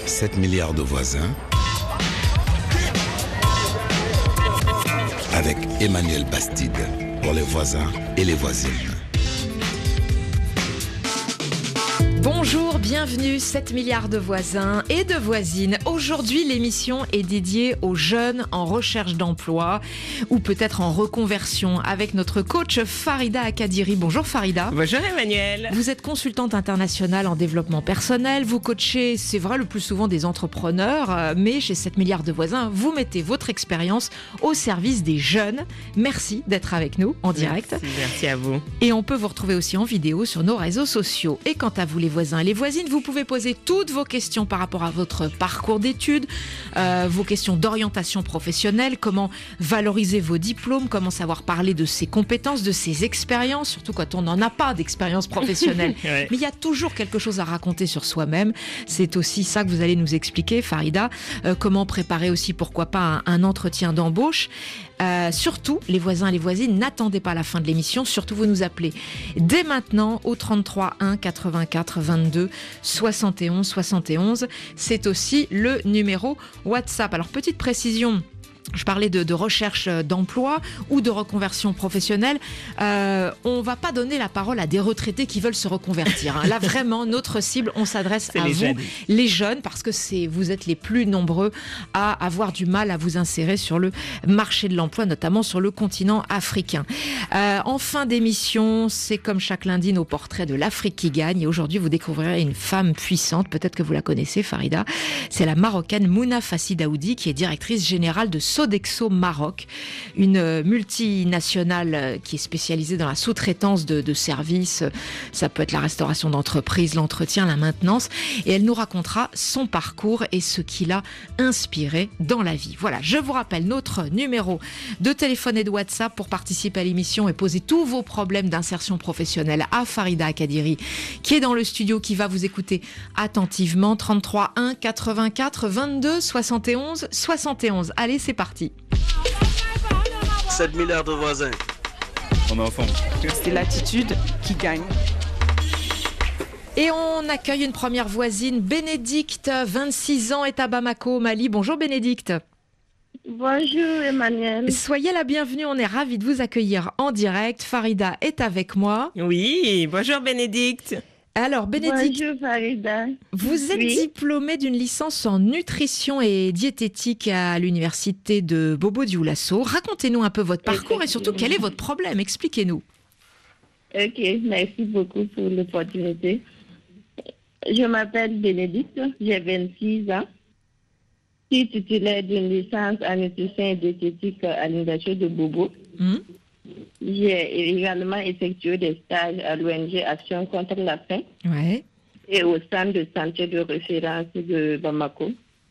7 milliards de voisins avec Emmanuel Bastide pour les voisins et les voisines. Bonjour, bienvenue, 7 milliards de voisins et de voisines. Aujourd'hui, l'émission est dédiée aux jeunes en recherche d'emploi ou peut-être en reconversion avec notre coach Farida Akadiri. Bonjour Farida. Bonjour Emmanuel. Vous êtes consultante internationale en développement personnel. Vous coachez, c'est vrai, le plus souvent des entrepreneurs, mais chez 7 milliards de voisins, vous mettez votre expérience au service des jeunes. Merci d'être avec nous en direct. Merci à vous. Et on peut vous retrouver aussi en vidéo sur nos réseaux sociaux. Et quant à vous les voisins et les voisines, vous pouvez poser toutes vos questions par rapport à votre parcours d'études, vos questions d'orientation professionnelle, comment valoriser vos diplômes, comment savoir parler de ses compétences, de ses expériences, surtout quand on n'en a pas d'expérience professionnelle. Ouais. Mais il y a toujours quelque chose à raconter sur soi-même. C'est aussi ça que vous allez nous expliquer, Farida. Comment préparer aussi, pourquoi pas, un entretien d'embauche. Surtout, les voisins et les voisines, n'attendez pas la fin de l'émission. Surtout, vous nous appelez dès maintenant au 33 1 84 22 71 71. C'est aussi le numéro WhatsApp. Alors, petite précision. Je parlais de recherche d'emploi ou de reconversion professionnelle. On va pas donner la parole à des retraités qui veulent se reconvertir. Hein. Là, vraiment, notre cible, on s'adresse à vous, les jeunes, parce que vous êtes les plus nombreux à avoir du mal à vous insérer sur le marché de l'emploi, notamment sur le continent africain. En fin d'émission, c'est comme chaque lundi, nos portraits de l'Afrique qui gagne. Et aujourd'hui, vous découvrirez une femme puissante. Peut-être que vous la connaissez, Farida. C'est la Marocaine Mouna Fassi Daoudi, qui est directrice générale de Sodexo Maroc, une multinationale qui est spécialisée dans la sous-traitance de services. Ça peut être la restauration d'entreprise, l'entretien, la maintenance. Et elle nous racontera son parcours et ce qui l'a inspiré dans la vie. Voilà, je vous rappelle notre numéro de téléphone et de WhatsApp pour participer à l'émission et poser tous vos problèmes d'insertion professionnelle à Farida Akadiri, qui est dans le studio, qui va vous écouter attentivement. 33 1 84 22 71 71. Allez, c'est parti. 7 milliards de voisins. On est ensemble. C'est l'attitude qui gagne. Et on accueille une première voisine, Bénédicte, 26 ans, est à Bamako, au Mali. Bonjour Bénédicte. Bonjour Emmanuel. Soyez la bienvenue, on est ravis de vous accueillir en direct. Farida est avec moi. Oui, bonjour Bénédicte. Alors Bénédicte, bonjour Farida. vous êtes diplômée d'une licence en nutrition et diététique à l'université de Bobo-Dioulasso. Racontez-nous un peu votre parcours et surtout quel est votre problème, expliquez-nous. Ok, merci beaucoup pour l'opportunité. Je m'appelle Bénédicte, j'ai 26 ans. Je suis titulaire d'une licence en nutrition et diététique à l'université de Bobo. J'ai également effectué des stages à l'ONG Action contre la faim et au centre de santé de référence de Bamako.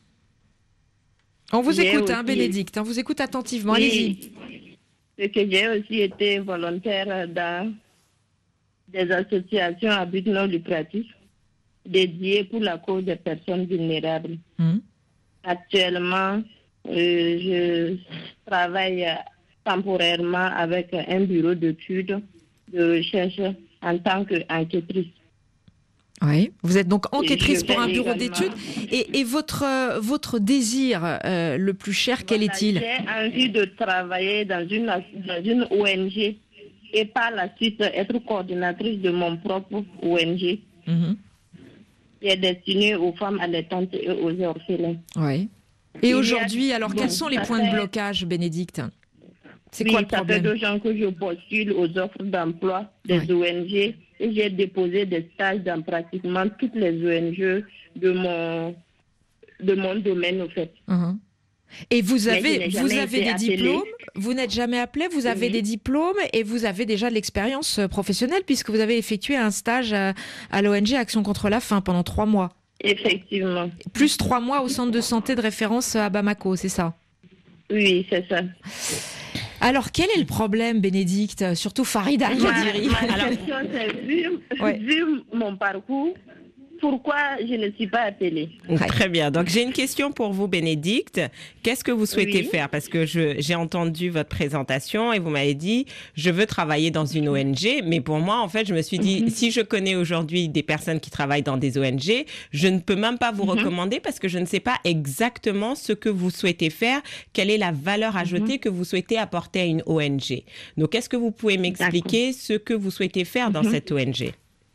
On vous écoute, Bénédicte, on vous écoute attentivement, allez-y. C'est que j'ai aussi été volontaire dans des associations à but non lucratif dédiées pour la cause des personnes vulnérables. Actuellement, je travaille temporairement avec un bureau d'études de recherche en tant qu'enquêtrice. Oui, vous êune donc enquêtrice pour un bureau d'études. Et votre désir le plus cher, quel est-il? J'ai envie de travailler dans une ONG et par la suite être coordinatrice de mon propre ONG qui est destinée aux femmes allaitantes et aux orphelins. Oui. Et aujourd'hui, alors quels sont les points de blocage, Bénédicte? C'est quoi le problème? Ça fait 2 ans que je postule aux offres d'emploi des ONG et j'ai déposé des stages dans pratiquement toutes les ONG de mon domaine, au fait. Et vous avez des diplômes? Vous n'êtes jamais appelé? Vous avez des diplômes et vous avez déjà de l'expérience professionnelle puisque vous avez effectué un stage à l'ONG Action contre la faim pendant 3 mois. Effectivement. Plus 3 mois au centre de santé de référence à Bamako, c'est ça? Oui, c'est ça. Alors, quel est le problème, Bénédicte? Surtout Farida Akadiri. Ma question, c'est vu mon parcours, pourquoi je ne suis pas appelée. Très bien. Donc, j'ai une question pour vous, Bénédicte. Qu'est-ce que vous souhaitez Oui. faire? Parce que j'ai entendu votre présentation et vous m'avez dit, je veux travailler dans une ONG. Mais pour moi, en fait, je me suis dit, si je connais aujourd'hui des personnes qui travaillent dans des ONG, je ne peux même pas vous recommander parce que je ne sais pas exactement ce que vous souhaitez faire, quelle est la valeur ajoutée que vous souhaitez apporter à une ONG. Donc, est-ce que vous pouvez m'expliquer ce que vous souhaitez faire dans cette ONG?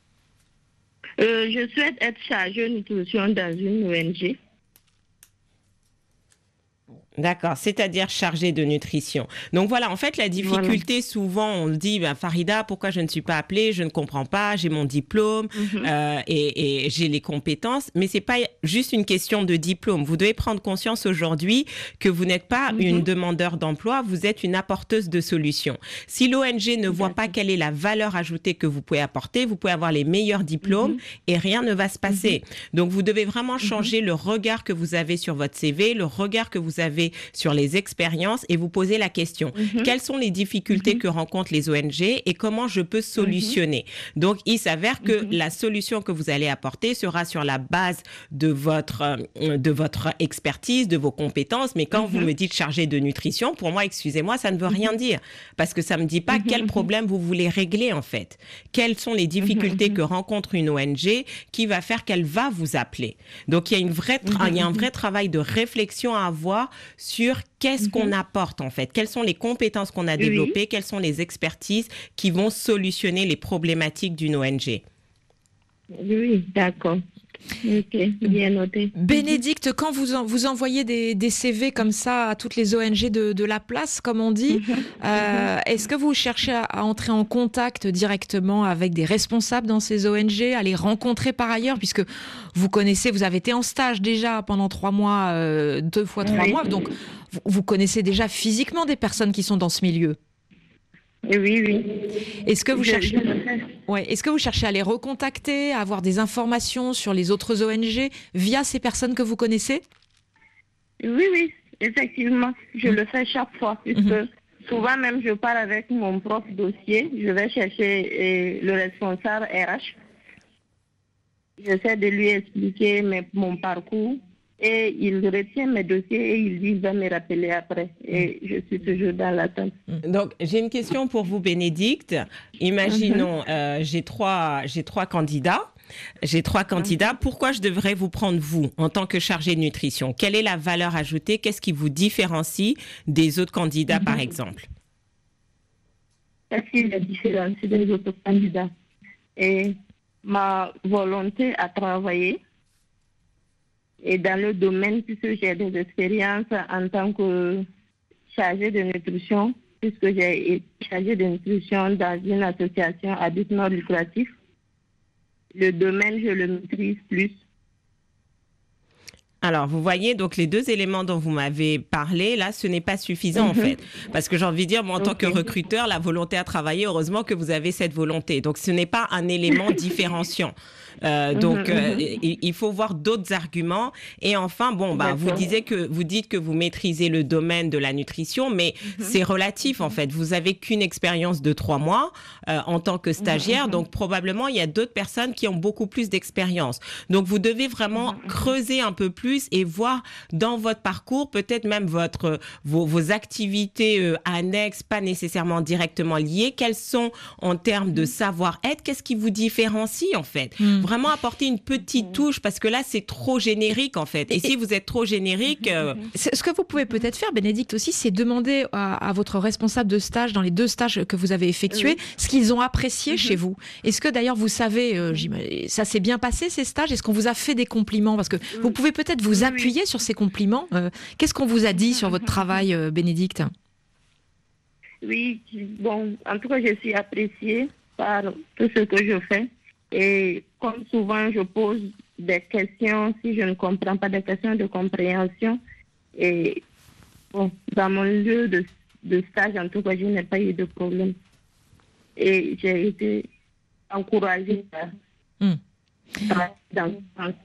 Je souhaite être chargée de nutrition dans une ONG. D'accord, c'est-à-dire chargé de nutrition. Donc voilà, en fait, la difficulté, souvent, on dit, Farida, pourquoi je ne suis pas appelée? Je ne comprends pas, j'ai mon diplôme et j'ai les compétences. Mais c'est pas juste une question de diplôme. Vous devez prendre conscience aujourd'hui que vous n'êtes pas une demandeur d'emploi, vous êtes une apporteuse de solutions. Si l'ONG ne voit pas quelle est la valeur ajoutée que vous pouvez apporter, vous pouvez avoir les meilleurs diplômes et rien ne va se passer. Donc, vous devez vraiment changer le regard que vous avez sur votre CV, le regard que vous avez sur les expériences et vous poser la question, quelles sont les difficultés que rencontrent les ONG et comment je peux solutionner? Donc, il s'avère que la solution que vous allez apporter sera sur la base de votre expertise, de vos compétences. Mais quand vous me dites chargé de nutrition, pour moi, excusez-moi, ça ne veut rien dire parce que ça me dit pas quel problème vous voulez régler en fait. Quelles sont les difficultés que rencontre une ONG qui va faire qu'elle va vous appeler? Donc, il y a un vrai travail de réflexion à avoir sur qu'est-ce qu'on apporte en fait, quelles sont les compétences qu'on a développées, quelles sont les expertises qui vont solutionner les problématiques d'une ONG. Oui, d'accord. Ok, bien noté. Bénédicte, quand vous envoyez des CV comme ça à toutes les ONG de la place, comme on dit, est-ce que vous cherchez à entrer en contact directement avec des responsables dans ces ONG, à les rencontrer par ailleurs, puisque vous connaissez, vous avez été en stage déjà pendant 3 mois, 2 fois 3 mois, donc vous connaissez déjà physiquement des personnes qui sont dans ce milieu? Oui. Est-ce que vous cherchez à les recontacter, à avoir des informations sur les autres ONG via ces personnes que vous connaissez? Oui, effectivement. Je le fais chaque fois, puisque souvent même je parle avec mon propre dossier. Je vais chercher le responsable RH. J'essaie de lui expliquer mon parcours. Et il retient mes dossiers et il dit qu'il va me rappeler après. Et je suis toujours dans l'attente. Donc, j'ai une question pour vous, Bénédicte. Imaginons, j'ai trois candidats. Pourquoi je devrais vous prendre, vous, en tant que chargé de nutrition? Quelle est la valeur ajoutée? Qu'est-ce qui vous différencie des autres candidats, par exemple? Qu'est-ce qui me différencie des autres candidats? Et ma volonté à travailler. Et dans le domaine, puisque j'ai des expériences en tant que chargée de nutrition, puisque j'ai été chargée de nutrition dans une association à but non lucratif, le domaine, je le maîtrise plus. Alors, vous voyez, donc les 2 éléments dont vous m'avez parlé, là, ce n'est pas suffisant en fait. Parce que j'ai envie de dire, moi, en tant que recruteur, la volonté à travailler, heureusement que vous avez cette volonté. Donc, ce n'est pas un élément différenciant. Il faut voir d'autres arguments. Et enfin, vous dites que vous maîtrisez le domaine de la nutrition, mais c'est relatif en fait. Vous avez qu'une expérience de 3 mois en tant que stagiaire, donc probablement il y a d'autres personnes qui ont beaucoup plus d'expérience. Donc vous devez vraiment creuser un peu plus et voir dans votre parcours, peut-être même vos activités annexes, pas nécessairement directement liées, quelles sont en termes de savoir-être, qu'est-ce qui vous différencie en fait. Vraiment apporter une petite touche parce que là c'est trop générique en fait. Et si vous êtes trop générique... Ce que vous pouvez peut-être faire, Bénédicte aussi, c'est demander à votre responsable de stage, dans les 2 stages que vous avez effectués, ce qu'ils ont apprécié chez vous. Est-ce que d'ailleurs vous savez, ça s'est bien passé ces stages? Est-ce qu'on vous a fait des compliments? Parce que vous pouvez peut-être vous appuyer sur ces compliments. Qu'est-ce qu'on vous a dit sur votre travail, Bénédicte? Oui, en tout cas, je suis appréciée par tout ce que je fais. Et comme souvent, je pose des questions, si je ne comprends pas, des questions de compréhension. Et dans mon lieu de stage, en tout cas, je n'ai pas eu de problème. Et j'ai été encouragée dans ce sens.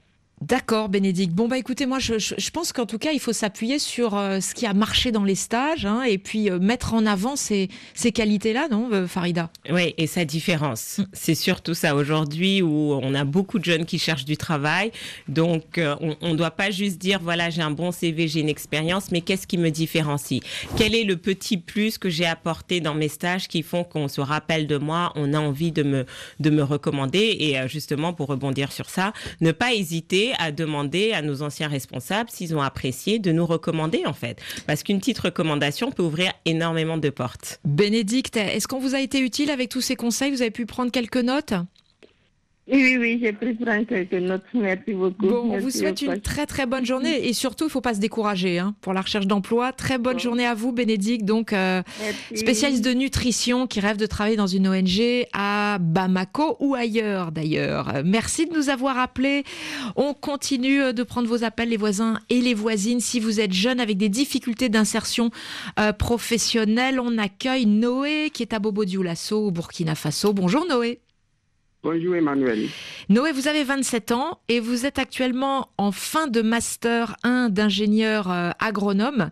D'accord, Bénédicte. Bon, écoutez, moi, je pense qu'en tout cas, il faut s'appuyer sur ce qui a marché dans les stages, hein, et puis mettre en avant ces qualités-là, non, Farida? Oui, et sa différence. C'est surtout ça aujourd'hui où on a beaucoup de jeunes qui cherchent du travail. Donc, on ne doit pas juste dire, voilà, j'ai un bon CV, j'ai une expérience, mais qu'est-ce qui me différencie? Quel est le petit plus que j'ai apporté dans mes stages qui font qu'on se rappelle de moi, on a envie de me recommander? Et justement, pour rebondir sur ça, ne pas hésiter à demander à nos anciens responsables s'ils ont apprécié de nous recommander, en fait. Parce qu'une petite recommandation peut ouvrir énormément de portes. Bénédicte, est-ce qu'on vous a été utile avec tous ces conseils? Vous avez pu prendre quelques notes? Oui, j'ai pris quelques notes. Merci beaucoup. Bon, on vous souhaite une très très bonne journée et surtout, il ne faut pas se décourager pour la recherche d'emploi. Très bonne journée à vous, Bénédicte. Donc, spécialiste de nutrition qui rêve de travailler dans une ONG à Bamako ou ailleurs d'ailleurs. Merci de nous avoir appelés. On continue de prendre vos appels, les voisins et les voisines. Si vous êtes jeune avec des difficultés d'insertion professionnelle, on accueille Noé qui est à Bobo-Dioulasso au Burkina Faso. Bonjour Noé. Bonjour Emmanuel. Noé, vous avez 27 ans et vous êtes actuellement en fin de master 1 d'ingénieur agronome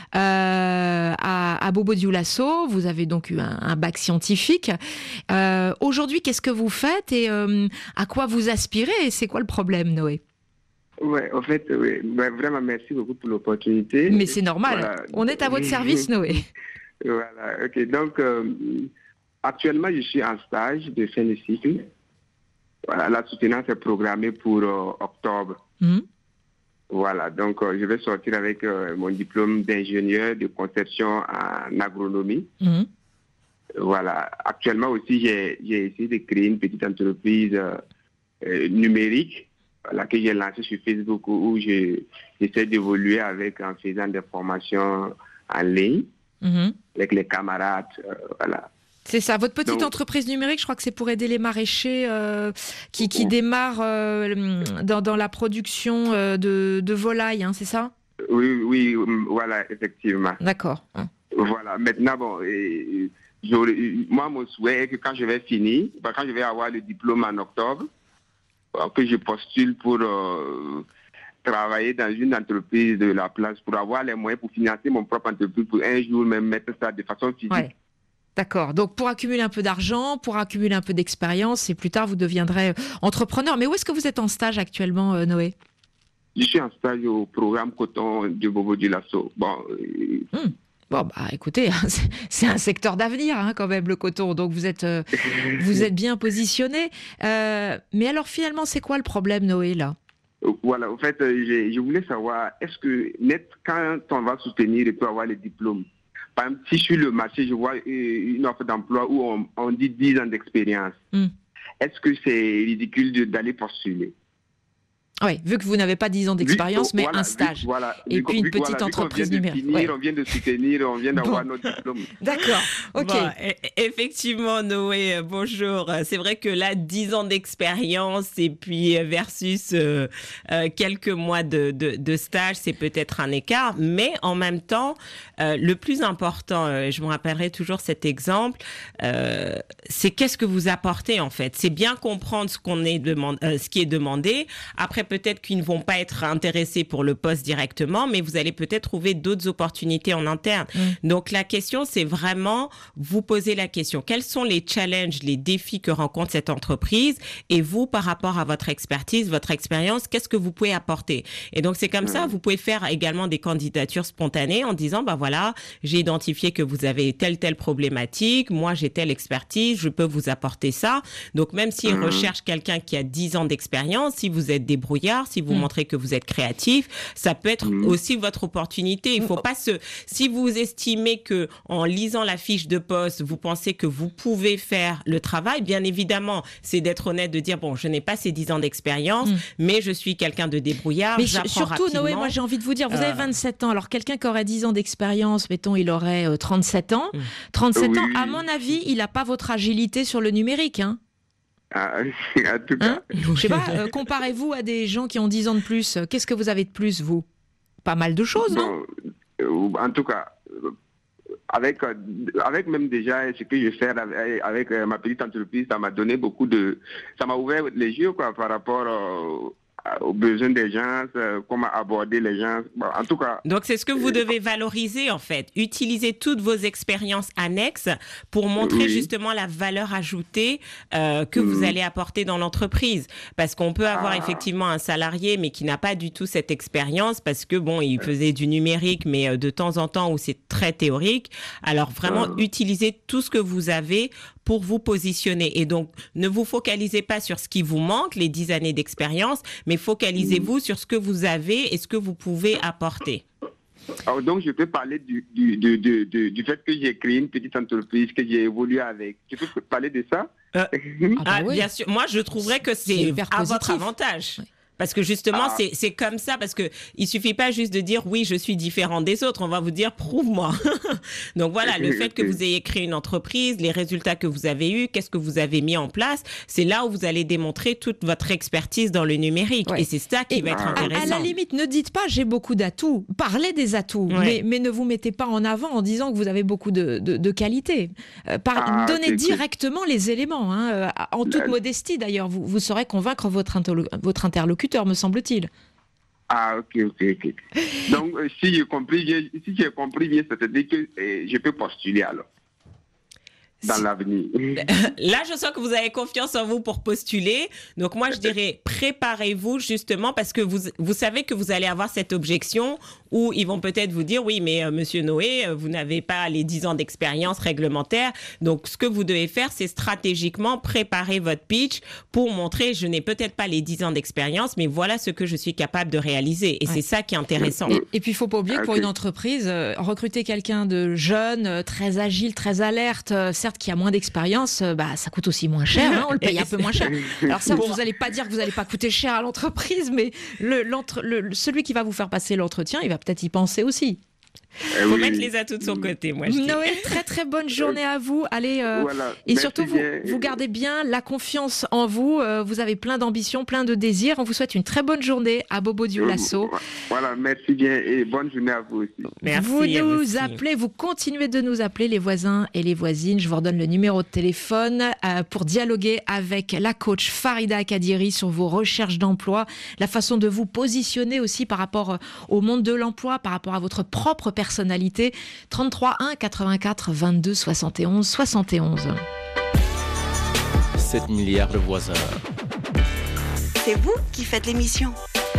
à Bobo-Dioulasso. Vous avez donc eu un bac scientifique. Aujourd'hui, qu'est-ce que vous faites et à quoi vous aspirez et c'est quoi le problème, Noé? Ouais, en fait, oui. Vraiment, merci beaucoup pour l'opportunité. Mais c'est normal. Voilà. On est à votre service, Noé. Voilà, ok. Donc, actuellement, je suis en stage de fin de cycle. Voilà, la soutenance est programmée pour octobre. Voilà, donc je vais sortir avec mon diplôme d'ingénieur de conception en agronomie. Voilà, actuellement aussi, j'ai essayé de créer une petite entreprise numérique, voilà, que j'ai lancée sur Facebook où j'essaie d'évoluer en faisant des formations en ligne avec les camarades, voilà. C'est ça, votre petite entreprise numérique, je crois que c'est pour aider les maraîchers qui démarrent dans la production de volailles, hein, c'est ça? Oui, voilà, effectivement. D'accord. Voilà, maintenant, bon, moi, mon souhait est que quand je vais finir, quand je vais avoir le diplôme en octobre, que je postule pour travailler dans une entreprise de la place, pour avoir les moyens pour financer mon propre entreprise, pour un jour même mettre ça de façon physique. Ouais. D'accord. Donc, pour accumuler un peu d'argent, pour accumuler un peu d'expérience, et plus tard, vous deviendrez entrepreneur. Mais où est-ce que vous êtes en stage actuellement, Noé? Je suis en stage au programme coton de Bobo-Dioulasso. Bon, écoutez, c'est un secteur d'avenir, quand même, le coton. Donc, vous êtes bien positionné. Mais alors, finalement, c'est quoi le problème, Noé, là? Voilà, en fait, je voulais savoir, est-ce que quand on va soutenir et peut avoir les diplômes, par exemple, si sur le marché, je vois une offre d'emploi où on dit 10 ans d'expérience, est-ce que c'est ridicule d'aller postuler? Oui, vu que vous n'avez pas 10 ans d'expérience, mais un stage. Et puis une petite entreprise numérique. On vient de soutenir, on vient d'avoir notre diplôme. D'accord, ok. Bon, effectivement, Noé, bonjour. C'est vrai que là, 10 ans d'expérience et puis versus quelques mois de stage, c'est peut-être un écart. Mais en même temps, le plus important, je me rappellerai toujours cet exemple, c'est qu'est-ce que vous apportez en fait. C'est bien comprendre ce qui est demandé. Après, peut-être qu'ils ne vont pas être intéressés pour le poste directement, mais vous allez peut-être trouver d'autres opportunités en interne. Donc, la question, c'est vraiment vous poser la question. Quels sont les challenges, les défis que rencontre cette entreprise? Et vous, par rapport à votre expertise, votre expérience, qu'est-ce que vous pouvez apporter? Et donc, c'est comme ça, vous pouvez faire également des candidatures spontanées en disant, voilà, j'ai identifié que vous avez telle problématique, moi, j'ai telle expertise, je peux vous apporter ça. Donc, même s'ils recherchent quelqu'un qui a 10 ans d'expérience, si vous êtes débrouillard, si vous montrez que vous êtes créatif, ça peut être aussi votre opportunité. Il faut pas si vous estimez que en lisant la fiche de poste, vous pensez que vous pouvez faire le travail, bien évidemment, c'est d'être honnête, de dire je n'ai pas ces 10 ans d'expérience, mais je suis quelqu'un de débrouillard, mais j'apprends surtout, rapidement. Noé, moi j'ai envie de vous dire, vous avez 27 ans, alors quelqu'un qui aurait 10 ans d'expérience, mettons, il aurait 37 ans. 37 ans, à mon avis, il n'a pas votre agilité sur le numérique, en tout cas. Je sais pas, comparez-vous à des gens qui ont 10 ans de plus. Qu'est-ce que vous avez de plus, vous? Pas mal de choses, non? En tout cas, avec même déjà ce que je fais avec ma petite entreprise, ça m'a donné ça m'a ouvert les yeux par rapport aux besoins des gens, comment aborder les gens. Bon, en tout cas. Donc, c'est ce que vous devez valoriser, en fait. Utiliser toutes vos expériences annexes pour montrer justement la valeur ajoutée que vous allez apporter dans l'entreprise. Parce qu'on peut avoir effectivement un salarié, mais qui n'a pas du tout cette expérience parce que, bon, il faisait du numérique, mais de temps en temps où c'est très théorique. Alors, vraiment, utilisez tout ce que vous avez pour vous positionner. Et donc, ne vous focalisez pas sur ce qui vous manque, les 10 années d'expérience, mais focalisez-vous sur ce que vous avez et ce que vous pouvez apporter. Alors donc, je peux parler du fait que j'ai créé une petite entreprise, que j'ai évolué avec. Tu peux parler de ça? Oui. Bien sûr. Moi, je trouverais que c'est à votre avantage. Oui. Parce que justement, c'est comme ça, parce que il suffit pas juste de dire oui, je suis différent des autres. On va vous dire prouve-moi. Donc voilà, le fait que vous ayez créé une entreprise, les résultats que vous avez eus, qu'est-ce que vous avez mis en place, c'est là où vous allez démontrer toute votre expertise dans le numérique. Ouais. Et c'est ça qui va être intéressant. À la limite, ne dites pas j'ai beaucoup d'atouts. Parlez des atouts, mais ne vous mettez pas en avant en disant que vous avez beaucoup de qualités. Donnez directement les éléments, en toute modestie d'ailleurs. Vous saurez convaincre votre interlocuteur, me semble-t-il. Ah, ok. Donc, si j'ai compris bien, c'est-à-dire que je peux postuler alors dans l'avenir. Là, je sens que vous avez confiance en vous pour postuler. Donc, moi, je dirais, préparez-vous justement parce que vous savez que vous allez avoir cette objection où ils vont peut-être vous dire, oui, mais Monsieur Noé, vous n'avez pas les 10 ans d'expérience réglementaire. Donc, ce que vous devez faire, c'est stratégiquement préparer votre pitch pour montrer, je n'ai peut-être pas les 10 ans d'expérience, mais voilà ce que je suis capable de réaliser. Et c'est ça qui est intéressant. Et puis, il ne faut pas oublier que pour une entreprise, recruter quelqu'un de jeune, très agile, très alerte, certes, qui a moins d'expérience, ça coûte aussi moins cher, on le paye un peu moins cher. Alors ça, vous n'allez pas dire que vous n'allez pas coûter cher à l'entreprise, mais celui qui va vous faire passer l'entretien, il va peut-être y penser aussi. Il faut mettre les atouts de son côté, moi je dis. Noé, très très bonne journée à vous. Allez, et surtout, vous gardez bien la confiance en vous. Vous avez plein d'ambitions, plein de désirs. On vous souhaite une très bonne journée à Bobo Dioulasso. Voilà, merci bien et bonne journée à vous aussi. Merci, vous nous appelez, vous continuez de nous appeler, les voisins et les voisines. Je vous redonne le numéro de téléphone pour dialoguer avec la coach Farida Kadiri sur vos recherches d'emploi, la façon de vous positionner aussi par rapport au monde de l'emploi, par rapport à votre propre personnalité. 33 1 84 22 71 71. 7 milliards de voisins. C'est vous qui faites l'émission.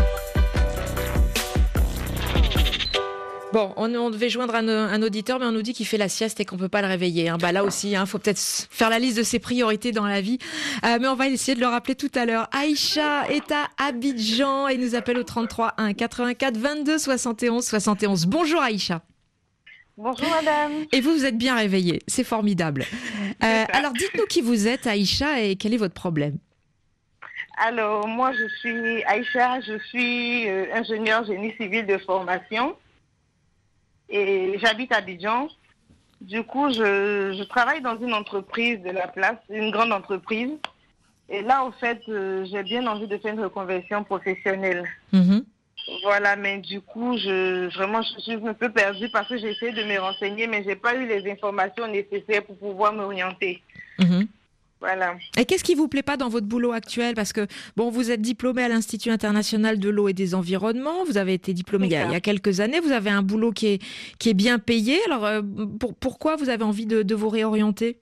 Bon, on devait joindre un auditeur, mais on nous dit qu'il fait la sieste et qu'on ne peut pas le réveiller. Là aussi, il faut peut-être faire la liste de ses priorités dans la vie. Mais on va essayer de le rappeler tout à l'heure. Aïcha est à Abidjan et nous appelle au 33 1 84 22 71 71. Bonjour Aïcha. Bonjour madame. Et vous êtes bien réveillée, c'est formidable. Alors dites-nous qui vous êtes Aïcha et quel est votre problème? Alors moi je suis Aïcha, je suis ingénieure génie civil de formation. Et j'habite à Abidjan. Du coup, je travaille dans une entreprise de la place, une grande entreprise. Et là, au fait, j'ai bien envie de faire une reconversion professionnelle. Mm-hmm. Voilà, mais du coup, je suis un peu perdue parce que j'ai essayé de me renseigner, mais je n'ai pas eu les informations nécessaires pour pouvoir m'orienter. Mm-hmm. Voilà. Et qu'est-ce qui vous plaît pas dans votre boulot actuel? Parce que, vous êtes diplômé à l'Institut international de l'eau et des environnements, vous avez été diplômé il y a quelques années, vous avez un boulot qui est bien payé. Alors, pourquoi vous avez envie de vous réorienter?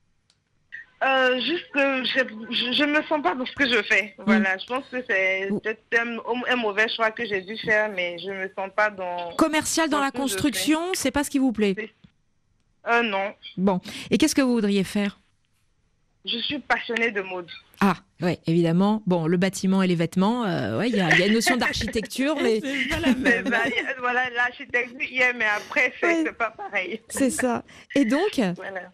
Juste que je me sens pas dans ce que je fais. Voilà, je pense que c'est peut-être un mauvais choix que j'ai dû faire, mais je me sens pas dans... Commercial dans la construction, c'est pas ce qui vous plaît? Non. Bon, et qu'est-ce que vous voudriez faire? Je suis passionnée de mode. Ah, oui, évidemment. Bon, le bâtiment et les vêtements, il y a une notion d'architecture, mais... C'est pas la même. Voilà, l'architecture, mais après, c'est pas pareil. C'est ça. Et donc Voilà.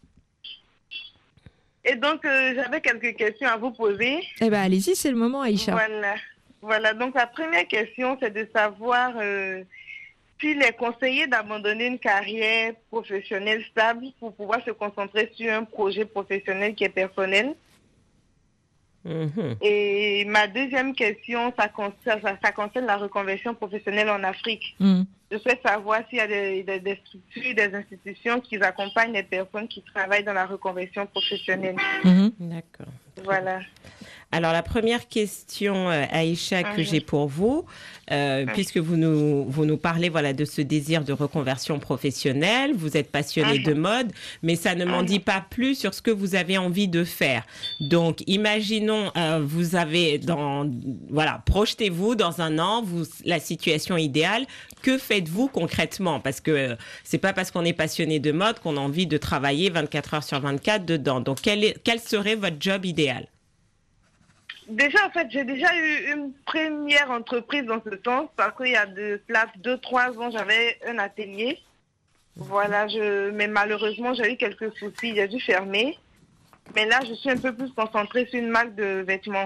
Et donc, j'avais quelques questions à vous poser. Eh bien, allez-y, c'est le moment, Aïcha. Voilà. Donc, la première question, c'est de savoir... s'il est conseillé d'abandonner une carrière professionnelle stable pour pouvoir se concentrer sur un projet professionnel qui est personnel. Mm-hmm. Et ma deuxième question, ça concerne la reconversion professionnelle en Afrique. Mm. Je souhaite savoir s'il y a des structures, des institutions qui accompagnent les personnes qui travaillent dans la reconversion professionnelle. Mm-hmm. D'accord. Voilà. Alors, la première question, Aïcha, que j'ai pour vous, puisque vous nous parlez de ce désir de reconversion professionnelle, vous êtes passionné de mode, mais ça ne m'en dit pas plus sur ce que vous avez envie de faire. Donc, imaginons, vous avez projetez-vous dans un an, la situation idéale. Que faites-vous concrètement? Parce que c'est pas parce qu'on est passionné de mode qu'on a envie de travailler 24 heures sur 24 dedans. Donc, quel serait votre job idéal? Déjà, en fait, j'ai déjà eu une première entreprise dans ce sens, parce qu'il y a de cela 2-3 ans, j'avais un atelier. Voilà, mais malheureusement, j'ai eu quelques soucis, j'ai dû fermer. Mais là, je suis un peu plus concentrée sur une marque de vêtements.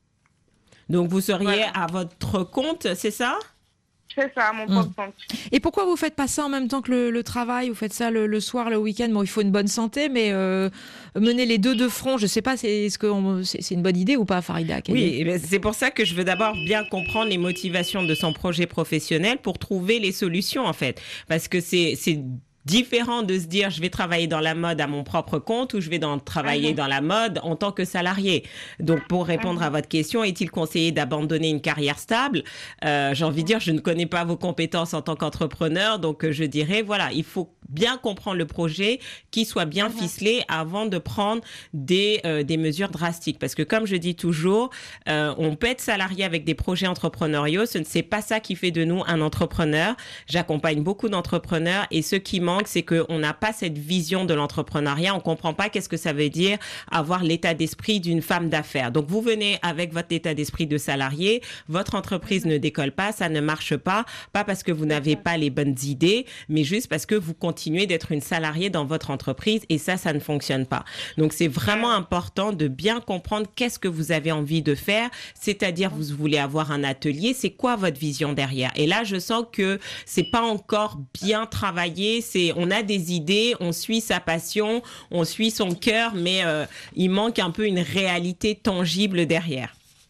Donc, vous seriez à votre compte, c'est ça? C'est ça, mon propre compte. Et pourquoi vous faites pas ça en même temps que le travail? Vous faites ça le soir, le week-end? Bon, il faut une bonne santé, mais mener les deux de front, je sais pas, est-ce que c'est une bonne idée ou pas, Farida? Oui, c'est pour ça que je veux d'abord bien comprendre les motivations de son projet professionnel pour trouver les solutions, en fait. Parce que c'est différent de se dire je vais travailler dans la mode à mon propre compte ou je vais travailler dans la mode en tant que salarié. Donc pour répondre à votre question, est-il conseillé d'abandonner une carrière stable? J'ai envie de dire, je ne connais pas vos compétences en tant qu'entrepreneur, donc je dirais il faut bien comprendre le projet, qu'il soit bien ficelé avant de prendre des mesures drastiques. Parce que comme je dis toujours, on peut être salarié avec des projets entrepreneuriaux, c'est pas ça qui fait de nous un entrepreneur. J'accompagne beaucoup d'entrepreneurs et ce qui manque, c'est qu'on n'a pas cette vision de l'entrepreneuriat, on comprend pas qu'est-ce que ça veut dire avoir l'état d'esprit d'une femme d'affaires. Donc vous venez avec votre état d'esprit de salarié, votre entreprise ne décolle pas, ça ne marche pas parce que vous n'avez pas les bonnes idées, mais juste parce que vous continuez d'être une salariée dans votre entreprise et ça ne fonctionne pas. Donc c'est vraiment important de bien comprendre qu'est-ce que vous avez envie de faire, c'est-à-dire vous voulez avoir un atelier, c'est quoi votre vision derrière? Et là, je sens que c'est pas encore bien travaillé, on a des idées, on suit sa passion, on suit son cœur, mais il manque un peu une réalité tangible derrière.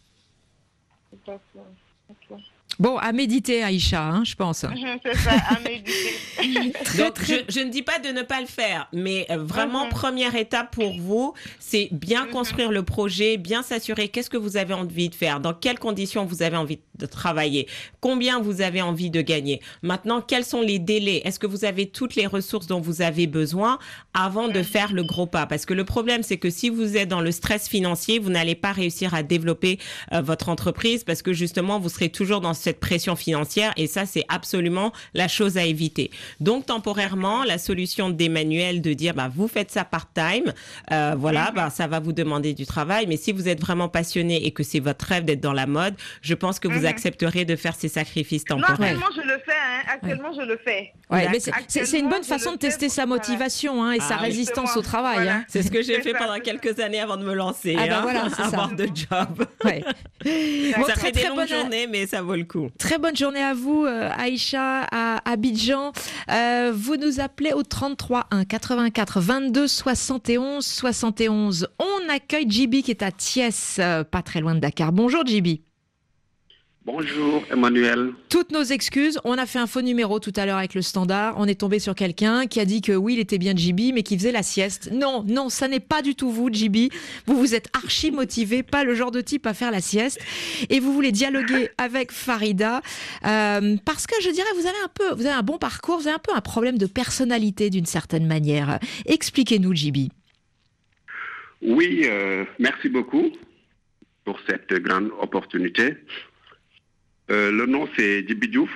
Bon, à méditer, Aïcha, je pense. C'est ça, à méditer. Donc, je ne dis pas de ne pas le faire, mais vraiment, première étape pour vous, c'est bien construire le projet, bien s'assurer qu'est-ce que vous avez envie de faire, dans quelles conditions vous avez envie de travailler, combien vous avez envie de gagner. Maintenant, quels sont les délais? Est-ce que vous avez toutes les ressources dont vous avez besoin avant de faire le gros pas? Parce que le problème, c'est que si vous êtes dans le stress financier, vous n'allez pas réussir à développer votre entreprise parce que justement, vous serez toujours dans cette pression financière et ça, c'est absolument la chose à éviter. Donc, temporairement, la solution d'Emmanuel de dire, vous faites ça part-time, ça va vous demander du travail, mais si vous êtes vraiment passionné et que c'est votre rêve d'être dans la mode, je pense que vous accepterez de faire ces sacrifices temporaires. Non, actuellement, je le fais. Actuellement, je le fais. Ouais, mais c'est une bonne façon de tester sa motivation et sa résistance au travail. Voilà. C'est ce que j'ai fait pendant quelques années avant de me lancer. Avoir de job. Ouais. Ça fait des longues journées, mais ça vaut le coup. Très bonne journée à vous, Aïcha, à Abidjan. Vous nous appelez au 33 1 84 22 71 71. On accueille Djibi qui est à Thiès, pas très loin de Dakar. Bonjour Djibi. Bonjour Emmanuel. Toutes nos excuses, on a fait un faux numéro tout à l'heure avec le standard, on est tombé sur quelqu'un qui a dit que oui, il était bien Djibi, mais qui faisait la sieste. Non, ça n'est pas du tout vous, Djibi. Vous êtes archi motivé, pas le genre de type à faire la sieste. Et vous voulez dialoguer avec Farida, parce que je dirais, vous avez un bon parcours, vous avez un peu un problème de personnalité d'une certaine manière. Expliquez-nous, Djibi. Oui, merci beaucoup pour cette grande opportunité. Le nom, c'est Djibi Diouf.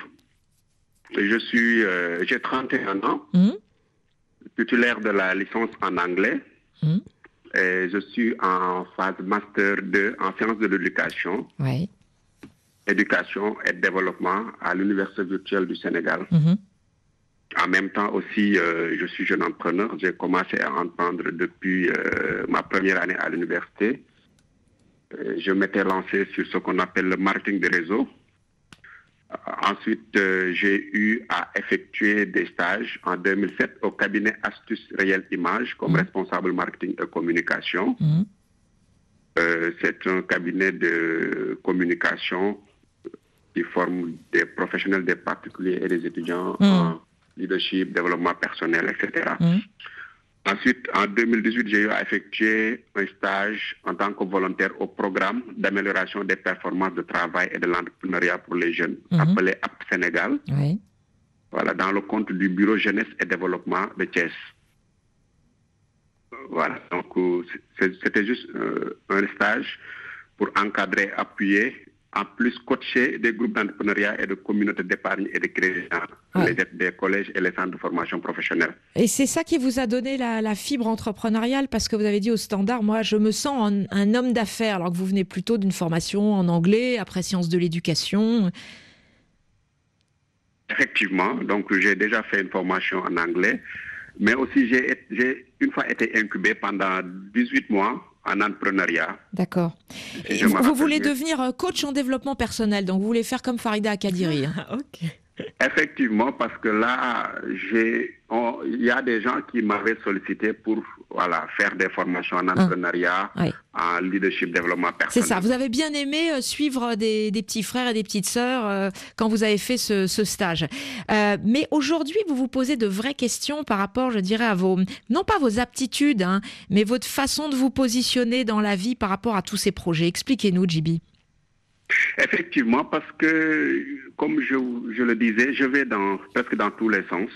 J'ai 31 ans, titulaire de la licence en anglais. Et je suis en phase Master 2 en sciences de l'éducation, éducation et développement à l'Université virtuelle du Sénégal. En même temps aussi, je suis jeune entrepreneur. J'ai commencé à entreprendre depuis ma première année à l'université. Je m'étais lancé sur ce qu'on appelle le marketing de réseau. Ensuite, j'ai eu à effectuer des stages en 2007 au cabinet Astuce Réelle Image comme responsable marketing et communication. C'est un cabinet de communication qui forme des professionnels, des particuliers et des étudiants en leadership, développement personnel, etc. Ensuite, en 2018, j'ai eu à effectuer un stage en tant que volontaire au programme d'amélioration des performances de travail et de l'entrepreneuriat pour les jeunes, appelé AP Sénégal. Oui. Voilà, dans le compte du Bureau Jeunesse et Développement de Thiès. Voilà, donc c'était juste un stage pour encadrer, appuyer, en plus coacher des groupes d'entrepreneuriat et de communautés d'épargne et de crédit dans des collèges et les centres de formation professionnelle. Et c'est ça qui vous a donné la fibre entrepreneuriale, parce que vous avez dit au Standard, moi je me sens un homme d'affaires, alors que vous venez plutôt d'une formation en anglais, après sciences de l'éducation. Effectivement, donc j'ai déjà fait une formation en anglais, mais aussi j'ai une fois été incubé pendant 18 mois en entrepreneuriat. D'accord. Vous voulez devenir coach en développement personnel, donc vous voulez faire comme Farida Akadiri. Ok. Effectivement, parce que là, il y a des gens qui m'avaient sollicité pour faire des formations en entrepreneuriat, en leadership, développement personnel. C'est ça, vous avez bien aimé suivre des petits frères et des petites sœurs quand vous avez fait ce stage. Mais aujourd'hui, vous vous posez de vraies questions par rapport, je dirais, à non pas vos aptitudes, mais votre façon de vous positionner dans la vie par rapport à tous ces projets. Expliquez-nous, Djiby. Effectivement, parce que, comme je le disais, je vais presque dans tous les sens.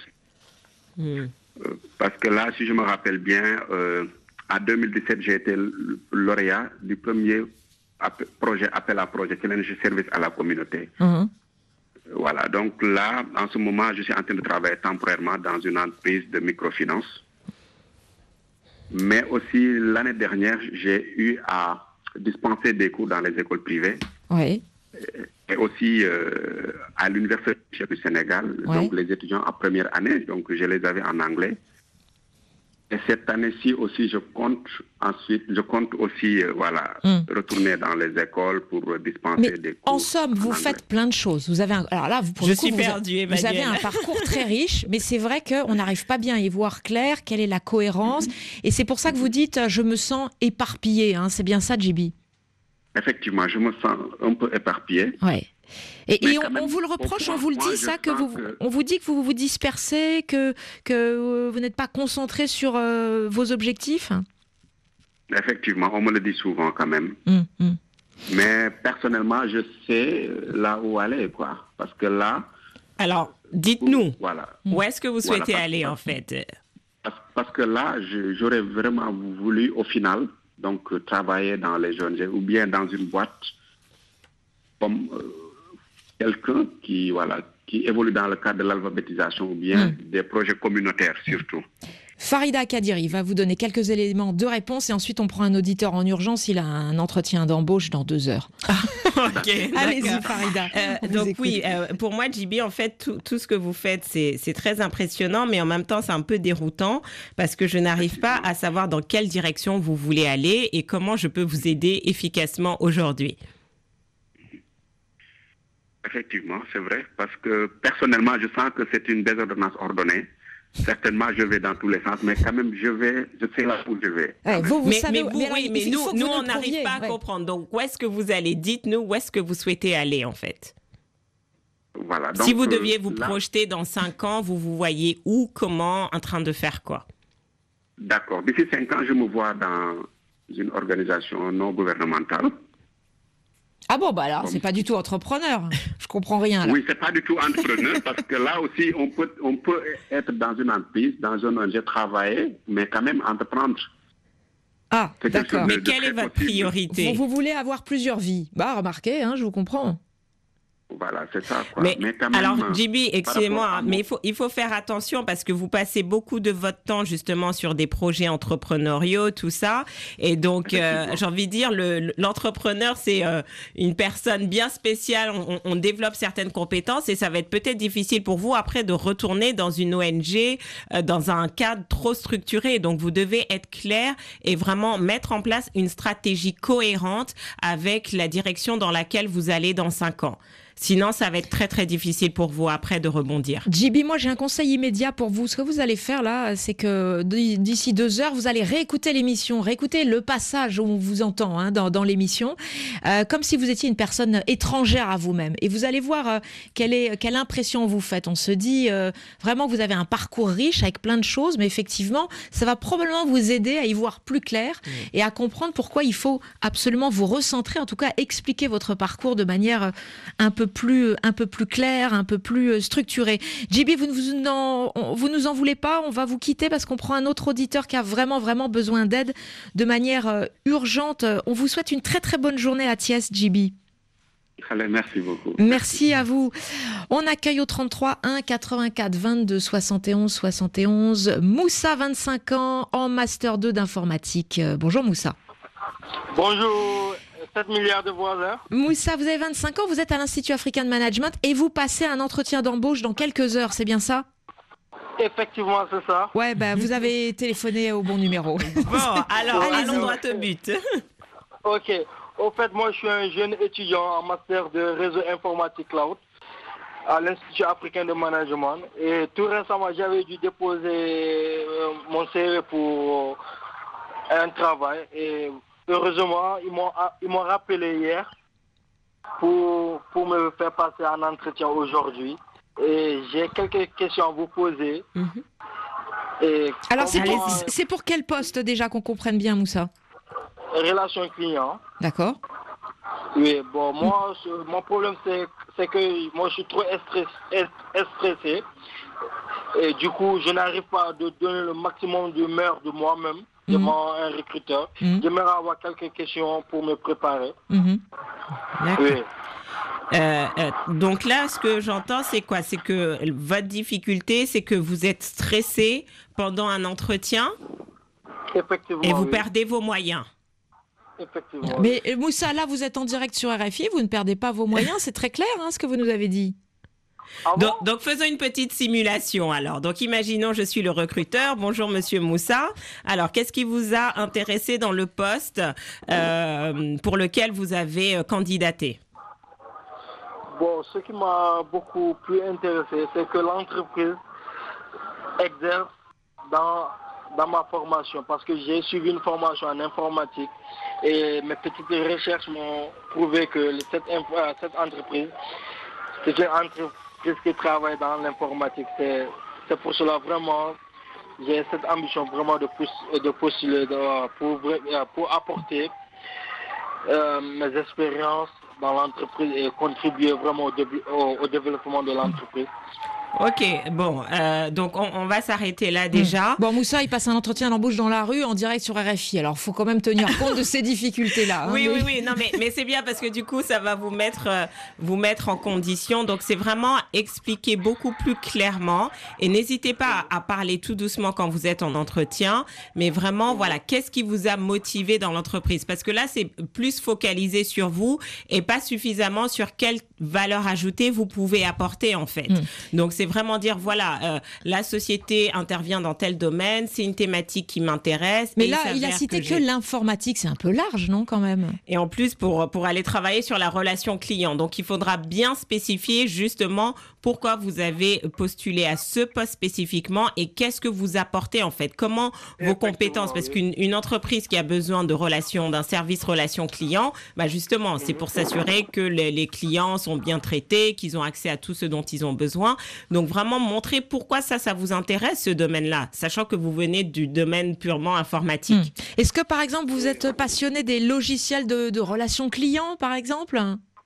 Parce que là, si je me rappelle bien, en 2017, j'ai été lauréat du premier projet appel à projet Challenge Service à la communauté. Voilà, donc là, en ce moment, je suis en train de travailler temporairement dans une entreprise de microfinance. Mais aussi, l'année dernière, j'ai eu à dispenser des cours dans les écoles privées. Oui. Et aussi à l'Université du Sénégal, donc les étudiants en première année, donc je les avais en anglais. Et cette année-ci aussi, je compte aussi retourner dans les écoles pour dispenser des cours. En somme, vous faites plein de choses. Vous avez alors là, pour le coup, vous avez un parcours très riche, mais c'est vrai qu'on n'arrive pas bien à y voir clair, quelle est la cohérence. Et c'est pour ça que vous dites, je me sens éparpillé. C'est bien ça, Djiby? Effectivement, je me sens un peu éparpillé. Ouais. Et on vous le reproche, on vous le dit, ça, on vous dit que vous vous dispersez, que vous n'êtes pas concentré sur vos objectifs? Effectivement, on me le dit souvent quand même. Mais personnellement, je sais là où aller, quoi. Parce que là... Alors, dites-nous, où est-ce que vous souhaitez aller, en fait? Parce que là, j'aurais vraiment voulu, au final, donc travailler dans les jeunes ou bien dans une boîte comme quelqu'un qui évolue dans le cadre de l'alphabétisation ou bien des projets communautaires surtout. Farida Akadiri va vous donner quelques éléments de réponse et ensuite on prend un auditeur en urgence. Il a un entretien d'embauche dans 2 heures. Ok, allez-y Farida. Donc oui, pour moi, Djiby, en fait, tout ce que vous faites, c'est très impressionnant, mais en même temps, c'est un peu déroutant parce que je n'arrive pas à savoir dans quelle direction vous voulez aller et comment je peux vous aider efficacement aujourd'hui. Effectivement, c'est vrai, parce que personnellement, je sens que c'est une désordonnance ordonnée. Certainement, je vais dans tous les sens, mais quand même, je sais là où je vais. Mais nous, on n'arrive pas à comprendre. Donc, où est-ce que vous allez? Dites-nous où est-ce que vous souhaitez aller, en fait. Voilà. Donc, si vous deviez vous projeter dans 5 ans, vous voyez où, comment, en train de faire quoi? D'accord. D'ici 5 ans, je me vois dans une organisation non gouvernementale. Ah bon, alors, c'est pas du tout entrepreneur. Je comprends rien, là. Oui, c'est pas du tout entrepreneur, parce que là aussi, on peut être dans une entreprise, dans un ONG, travailler, mais quand même entreprendre. Ah, d'accord. Mais quelle est votre priorité? Vous voulez avoir plusieurs vies. Remarquez, je vous comprends. Voilà, c'est ça, quoi. Mais quand même, alors, Djiby, excusez-moi, mais il faut faire attention parce que vous passez beaucoup de votre temps justement sur des projets entrepreneuriaux, tout ça. Et donc, j'ai envie de dire, l'entrepreneur, c'est une personne bien spéciale. On développe certaines compétences et ça va être peut-être difficile pour vous après de retourner dans une ONG, dans un cadre trop structuré. Donc, vous devez être clair et vraiment mettre en place une stratégie cohérente avec la direction dans laquelle vous allez dans 5 ans. Sinon, ça va être très, très difficile pour vous après de rebondir. JB, moi, j'ai un conseil immédiat pour vous. Ce que vous allez faire là, c'est que d'ici 2 heures, vous allez réécouter l'émission, réécouter le passage où on vous entend dans l'émission, comme si vous étiez une personne étrangère à vous-même. Et vous allez voir quelle impression vous faites. On se dit vraiment que vous avez un parcours riche avec plein de choses, mais effectivement, ça va probablement vous aider à y voir plus clair et à comprendre pourquoi il faut absolument vous recentrer, en tout cas expliquer votre parcours de manière un peu plus claire, un peu plus structurée. JB, vous nous en voulez pas, on va vous quitter parce qu'on prend un autre auditeur qui a vraiment besoin d'aide de manière urgente. On vous souhaite une très très bonne journée à Thiès, JB. Allez, merci beaucoup. Merci à vous. On accueille au 33 1 84 22 71 71 Moussa, 25 ans, en Master 2 d'informatique. Bonjour Moussa. Bonjour, 7 milliards de voisins. Moussa, vous avez 25 ans, vous êtes à l'Institut africain de management et vous passez un entretien d'embauche dans quelques heures, c'est bien ça ? Effectivement, c'est ça. Ouais, vous avez téléphoné au bon numéro. Bon, alors, allons droit au but. Ok. Au fait, moi, je suis un jeune étudiant en master de réseau informatique cloud à l'Institut africain de management. Et tout récemment, j'avais dû déposer mon CV pour un travail. Et heureusement, ils m'ont rappelé hier pour me faire passer un entretien aujourd'hui. Et j'ai quelques questions à vous poser. Et alors, c'est pour quel poste déjà qu'on comprenne bien, Moussa ? Relation client. D'accord. Oui, bon, moi, mon problème, c'est que moi, je suis trop stressé. Et du coup, je n'arrive pas à donner le maximum de meilleur de moi-même devant un recruteur. J'aimerais avoir quelques questions pour me préparer. D'accord. Oui. Donc là, ce que j'entends, c'est quoi ? C'est que votre difficulté, c'est que vous êtes stressé pendant un entretien. Effectivement. Et vous perdez vos moyens. Effectivement. Mais Moussa, là, vous êtes en direct sur RFI, vous ne perdez pas vos moyens, c'est très clair ce que vous nous avez dit. Ah bon ? Donc, faisons une petite simulation alors. Donc, imaginons, je suis le recruteur. Bonjour, monsieur Moussa. Alors, qu'est-ce qui vous a intéressé dans le poste pour lequel vous avez candidaté ? Bon, ce qui m'a beaucoup plus intéressé, c'est que l'entreprise exerce dans ma formation, parce que j'ai suivi une formation en informatique et mes petites recherches m'ont prouvé que cette entreprise, c'est une entreprise qui travaille dans l'informatique. C'est pour cela vraiment, j'ai cette ambition vraiment de postuler pour apporter mes expériences dans l'entreprise et contribuer vraiment au développement de l'entreprise. Ok, bon, donc on va s'arrêter là déjà. Bon, Moussa, il passe un entretien d'embauche dans la rue en direct sur RFI, alors il faut quand même tenir compte de ces difficultés-là. Oui, non, mais c'est bien parce que du coup, ça va vous mettre en condition. Donc, c'est vraiment expliquer beaucoup plus clairement et n'hésitez pas à parler tout doucement quand vous êtes en entretien, mais vraiment, voilà, qu'est-ce qui vous a motivé dans l'entreprise ? Parce que là, c'est plus focalisé sur vous et pas suffisamment sur quelle valeur ajoutée vous pouvez apporter, en fait. Donc, c'est vraiment dire, voilà, la société intervient dans tel domaine, c'est une thématique qui m'intéresse. Mais là, il a cité que l'informatique, c'est un peu large, non, quand même ? Et en plus, pour aller travailler sur la relation client. Donc, il faudra bien spécifier justement pourquoi vous avez postulé à ce poste spécifiquement et qu'est-ce que vous apportez, en fait. Comment vos compétences, parce qu'une entreprise qui a besoin d'un service relation client, bah justement, c'est pour s'assurer que les clients sont bien traités, qu'ils ont accès à tout ce dont ils ont besoin. Donc, vraiment montrer pourquoi ça vous intéresse, ce domaine-là, sachant que vous venez du domaine purement informatique. Est-ce que, par exemple, vous êtes passionné des logiciels de relations clients, par exemple ?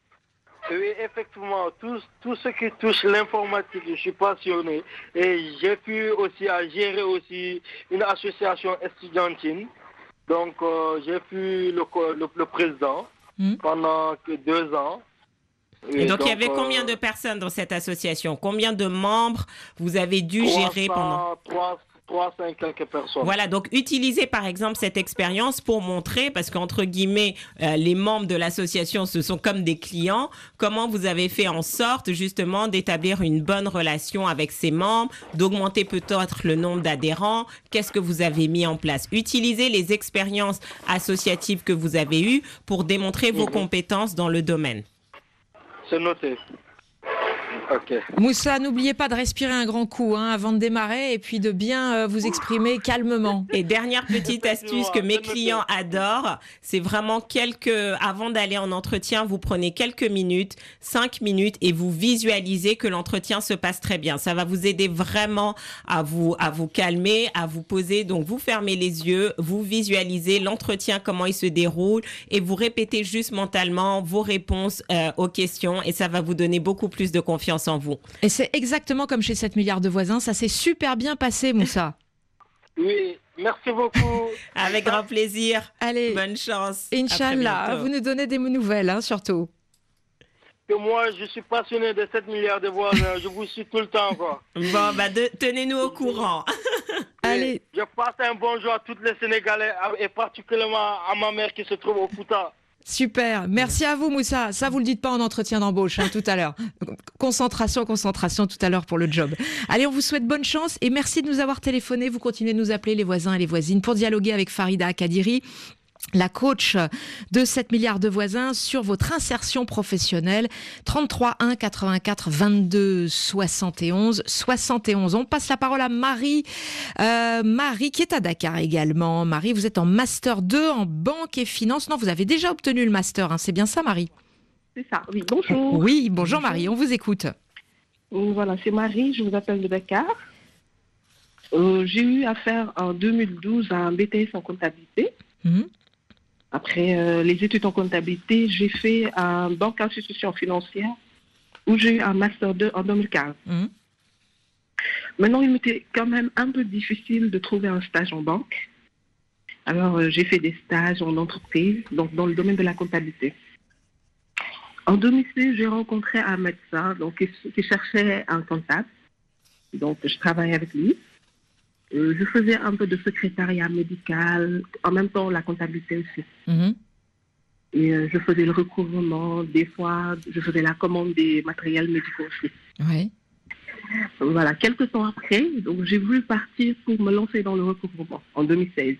Oui, effectivement, tout ce qui touche l'informatique, je suis passionné. Et j'ai pu aussi gérer aussi une association estudiantine. Donc, j'ai pu le président pendant 2 ans. Et donc, il y avait combien de personnes dans cette association ? Combien de membres vous avez dû gérer pendant 300 quelques personnes. Voilà, donc utilisez par exemple cette expérience pour montrer, parce qu'entre guillemets, les membres de l'association, ce sont comme des clients, comment vous avez fait en sorte justement d'établir une bonne relation avec ces membres, d'augmenter peut-être le nombre d'adhérents, qu'est-ce que vous avez mis en place. Utilisez les expériences associatives que vous avez eues pour démontrer vos compétences dans le domaine. C'est noté. Ok. Moussa, n'oubliez pas de respirer un grand coup avant de démarrer et puis de bien vous exprimer calmement. Et dernière petite astuce que mes clients adorent, c'est vraiment avant d'aller en entretien, vous prenez quelques minutes, 5 minutes et vous visualisez que l'entretien se passe très bien. Ça va vous aider vraiment à vous calmer, à vous poser. Donc, vous fermez les yeux, vous visualisez l'entretien, comment il se déroule et vous répétez juste mentalement vos réponses aux questions et ça va vous donner beaucoup plus de confiance en vous. Et c'est exactement comme chez 7 milliards de voisins, ça s'est super bien passé, Moussa. Oui, merci beaucoup. Avec grand plaisir. Allez, bonne chance. Inch'Allah, vous nous donnez des nouvelles, surtout. Que moi, je suis passionné de 7 milliards de voisins, je vous suis tout le temps, quoi. Bon, tenez-nous au courant. Allez. Je passe un bonjour à tous les Sénégalais et particulièrement à ma mère qui se trouve au Fouta. Super, merci à vous Moussa. Ça, vous le dites pas en entretien d'embauche tout à l'heure. Concentration tout à l'heure pour le job. Allez, on vous souhaite bonne chance et merci de nous avoir téléphoné. Vous continuez de nous appeler les voisins et les voisines pour dialoguer avec Farida Akadiri, la coach de 7 milliards de voisins, sur votre insertion professionnelle. 33 1 84 22 71 71. On passe la parole à Marie. Marie qui est à Dakar également. Marie, vous êtes en Master 2 en banque et finance. Non, vous avez déjà obtenu le Master, c'est bien ça Marie? C'est ça, oui. Bonjour. Oui, bonjour Marie, on vous écoute. Voilà, c'est Marie, je vous appelle de Dakar. J'ai eu à faire en 2012 un BTS en comptabilité. Après les études en comptabilité, j'ai fait un banque institution financière où j'ai eu un Master 2 en 2015. Maintenant, il m'était quand même un peu difficile de trouver un stage en banque. Alors, j'ai fait des stages en entreprise, donc dans le domaine de la comptabilité. En 2006, j'ai rencontré un médecin qui cherchait un comptable. Donc, je travaillais avec lui. Je faisais un peu de secrétariat médical, en même temps la comptabilité aussi. Et je faisais le recouvrement, des fois je faisais la commande des matériels médicaux aussi. Oui. Voilà, quelques temps après, donc j'ai voulu partir pour me lancer dans le recouvrement en 2016.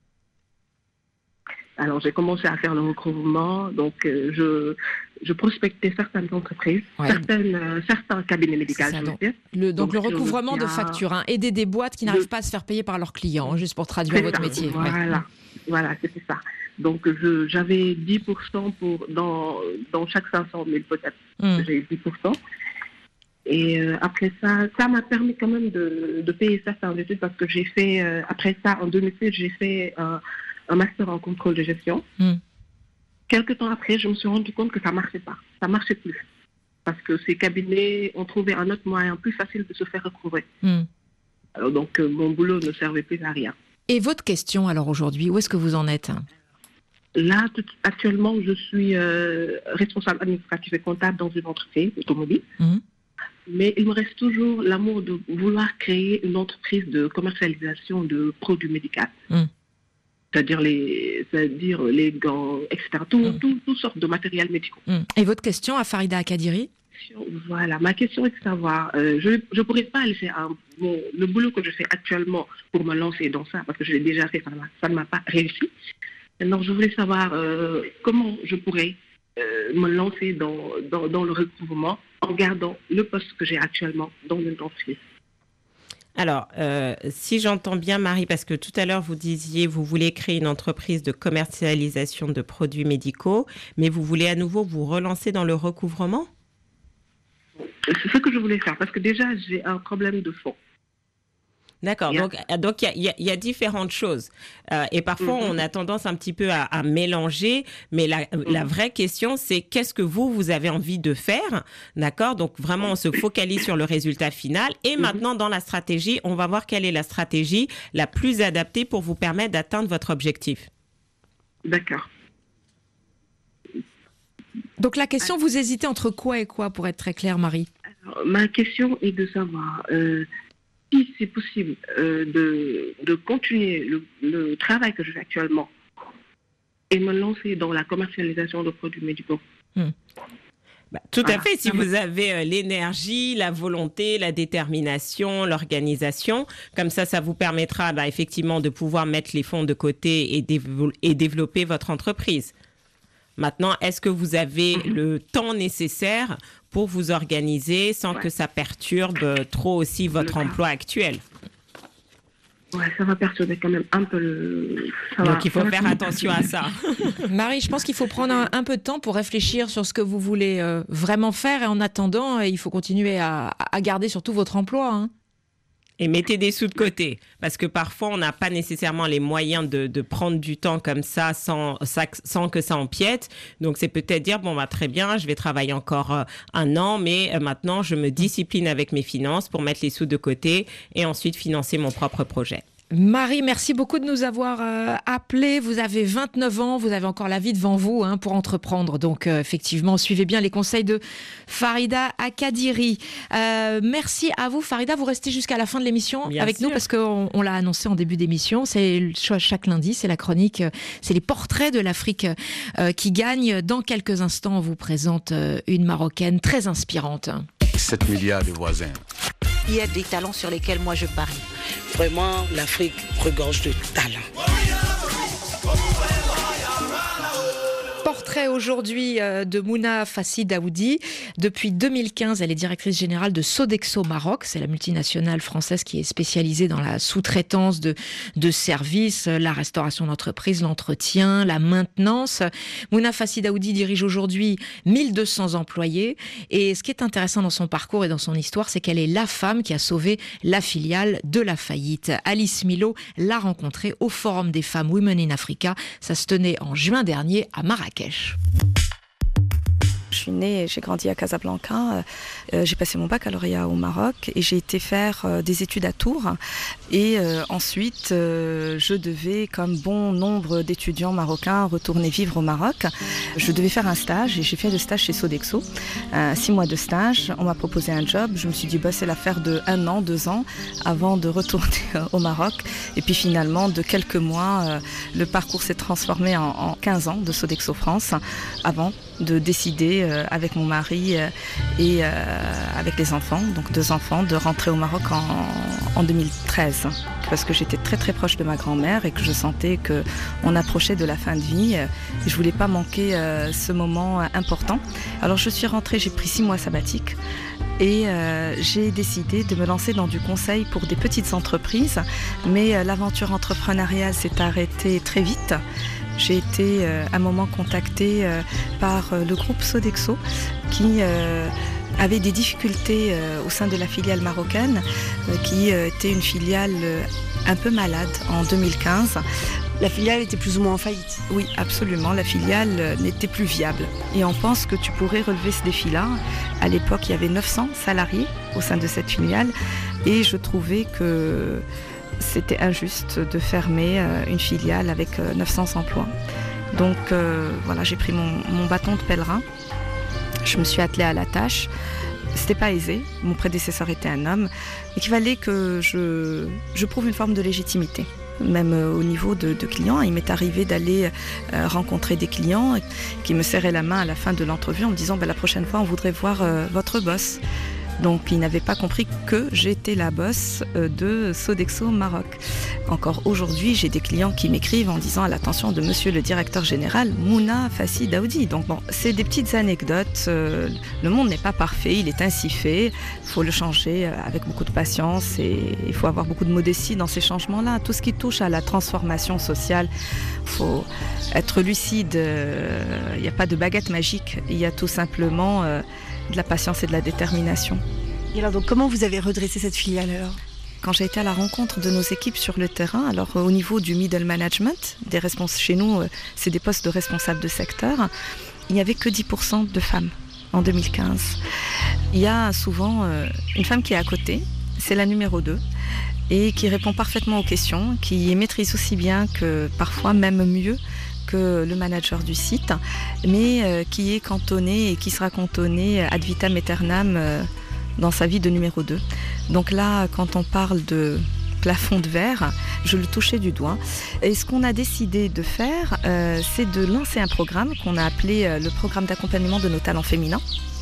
Alors j'ai commencé à faire le recouvrement, donc je prospectais certaines entreprises, certains cabinets médicaux. Donc le recouvrement de factures, aider des boîtes qui n'arrivent pas à se faire payer par leurs clients, juste pour traduire votre métier. Voilà, c'était ça. Donc j'avais 10% dans chaque 500 000 peut-être. J'ai 10%. Et après ça m'a permis quand même de payer certaines études parce que j'ai fait, après ça, en 2006, j'ai fait un master en contrôle de gestion. Quelques temps après, je me suis rendu compte que ça ne marchait pas. Ça ne marchait plus. Parce que ces cabinets ont trouvé un autre moyen plus facile de se faire recouvrer. Alors donc, mon boulot ne servait plus à rien. Et votre question, alors aujourd'hui, où est-ce que vous en êtes? Là, actuellement, je suis responsable administratif et comptable dans une entreprise automobile. Mais il me reste toujours l'amour de vouloir créer une entreprise de commercialisation de produits médicaux. C'est-à-dire les gants, etc. Toutes sortes de matériels médicaux. Et votre question à Farida Akadiri? Voilà, ma question est de savoir, je ne pourrais pas laisser le boulot que je fais actuellement pour me lancer dans ça, parce que je l'ai déjà fait, ça ne m'a pas réussi. Alors, je voulais savoir comment je pourrais me lancer dans le recouvrement en gardant le poste que j'ai actuellement dans une entreprise. Alors, si j'entends bien, Marie, parce que tout à l'heure, vous disiez, vous voulez créer une entreprise de commercialisation de produits médicaux, mais vous voulez à nouveau vous relancer dans le recouvrement? C'est ce que je voulais faire, parce que déjà, j'ai un problème de fond. D'accord, donc il y a différentes choses. Et parfois, on a tendance un petit peu à mélanger, mais la vraie question, c'est qu'est-ce que vous avez envie de faire, d'accord? Donc vraiment, on se focalise sur le résultat final. Et maintenant, dans la stratégie, on va voir quelle est la stratégie la plus adaptée pour vous permettre d'atteindre votre objectif. D'accord. Donc la question, vous hésitez entre quoi et quoi, pour être très clair, Marie? Alors, ma question est de savoir... si c'est possible de continuer le travail que je fais actuellement et me lancer dans la commercialisation de produits médicaux. Tout à fait, si vous avez l'énergie, la volonté, la détermination, l'organisation, comme ça vous permettra effectivement de pouvoir mettre les fonds de côté et développer votre entreprise. Maintenant, est-ce que vous avez le temps nécessaire pour vous organiser sans que ça perturbe trop aussi votre emploi actuel? Ouais, ça va perturber quand même un peu Donc, il faut faire attention à ça. Marie, je pense qu'il faut prendre un peu de temps pour réfléchir sur ce que vous voulez vraiment faire. Et en attendant, il faut continuer à garder surtout votre emploi. Hein. Et mettez des sous de côté. Parce que parfois, on n'a pas nécessairement les moyens de prendre du temps comme ça sans que ça empiète. Donc, c'est peut-être dire, bon, bah, très bien, je vais travailler encore 1 an, mais maintenant, je me discipline avec mes finances pour mettre les sous de côté et ensuite financer mon propre projet. Marie, merci beaucoup de nous avoir appelés. Vous avez 29 ans, vous avez encore la vie devant vous pour entreprendre. Donc, effectivement, suivez bien les conseils de Farida Akadiri. Merci à vous, Farida. Vous restez jusqu'à la fin de l'émission avec nous parce qu'on l'a annoncé en début d'émission. C'est chaque lundi, c'est la chronique, c'est les portraits de l'Afrique qui gagnent. Dans quelques instants, on vous présente une Marocaine très inspirante. 7 milliards de voisins. Il y a des talents sur lesquels moi je parie. Vraiment, l'Afrique regorge de talent. Portrait aujourd'hui de Mouna Fassi Daoudi. Depuis 2015, elle est directrice générale de Sodexo Maroc. C'est la multinationale française qui est spécialisée dans la sous-traitance de services, la restauration d'entreprise, l'entretien, la maintenance. Mouna Fassi Daoudi dirige aujourd'hui 1200 employés. Et ce qui est intéressant dans son parcours et dans son histoire, c'est qu'elle est la femme qui a sauvé la filiale de la faillite. Alice Milo l'a rencontrée au Forum des femmes Women in Africa. Ça se tenait en juin dernier à Marrakech. Je suis née et j'ai grandi à Casablanca. J'ai passé mon baccalauréat au Maroc et j'ai été faire des études à Tours. Et ensuite, je devais, comme bon nombre d'étudiants marocains, retourner vivre au Maroc. Je devais faire un stage et j'ai fait le stage chez Sodexo. 6 mois de stage, on m'a proposé un job. Je me suis dit, c'est l'affaire de 1 an, 2 ans avant de retourner au Maroc. Et puis finalement, de quelques mois, le parcours s'est transformé en 15 ans de Sodexo France avant de décider avec mon mari et avec les enfants, donc 2 enfants, de rentrer au Maroc en 2013 parce que j'étais très très proche de ma grand-mère et que je sentais qu'on approchait de la fin de vie et je voulais pas manquer ce moment important. Alors je suis rentrée, j'ai pris 6 mois sabbatiques et j'ai décidé de me lancer dans du conseil pour des petites entreprises, mais l'aventure entrepreneuriale s'est arrêtée très vite. J'ai été à un moment contactée par le groupe Sodexo qui avait des difficultés au sein de la filiale marocaine, qui était une filiale un peu malade en 2015. La filiale était plus ou moins en faillite. Oui, absolument. La filiale n'était plus viable. Et on pense que tu pourrais relever ce défi-là. À l'époque, il y avait 900 salariés au sein de cette filiale. Et je trouvais que c'était injuste de fermer une filiale avec 900 emplois. Donc voilà, j'ai pris mon bâton de pèlerin. Je me suis attelée à la tâche. C'était pas aisé. Mon prédécesseur était un homme. Il fallait que je prouve une forme de légitimité. Même au niveau de clients, il m'est arrivé d'aller rencontrer des clients qui me serraient la main à la fin de l'entrevue en me disant la prochaine fois on voudrait voir votre boss. Donc ils n'avaient pas compris que j'étais la boss de Sodexo Maroc. Encore aujourd'hui, j'ai des clients qui m'écrivent en disant à l'attention de monsieur le directeur général, Mouna Fassi Daoudi. Donc c'est des petites anecdotes. Le monde n'est pas parfait, il est ainsi fait. Il faut le changer avec beaucoup de patience et il faut avoir beaucoup de modestie dans ces changements-là. Tout ce qui touche à la transformation sociale, il faut être lucide. Il n'y a pas de baguette magique. Il y a tout simplement de la patience et de la détermination. Et alors donc comment vous avez redressé cette filiale alors ? Quand j'ai été à la rencontre de nos équipes sur le terrain, alors au niveau du middle management, chez nous c'est des postes de responsables de secteur, il n'y avait que 10% de femmes en 2015. Il y a souvent une femme qui est à côté, c'est la numéro 2, et qui répond parfaitement aux questions, qui maîtrise aussi bien que parfois même mieux que le manager du site, mais qui est cantonné et qui sera cantonné ad vitam aeternam dans sa vie de numéro 2. Donc là, quand on parle de plafond de verre, je le touchais du doigt. Et ce qu'on a décidé de faire, c'est de lancer un programme qu'on a appelé le programme d'accompagnement de nos talents féminins.